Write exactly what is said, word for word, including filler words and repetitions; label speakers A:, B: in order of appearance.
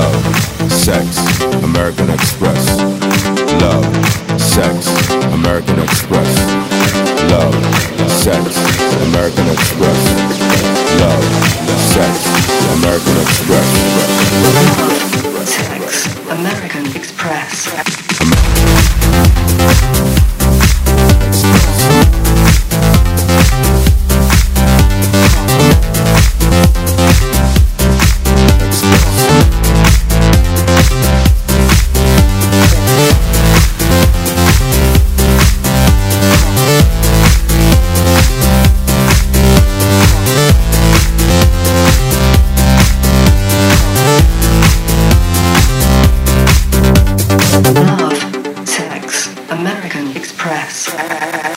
A: Love, sex, American Express. Love, sex, American Express. Love, sex, American Express. Love, sex, American Express.
B: Love, sex, American Express. Love, sex, American Express.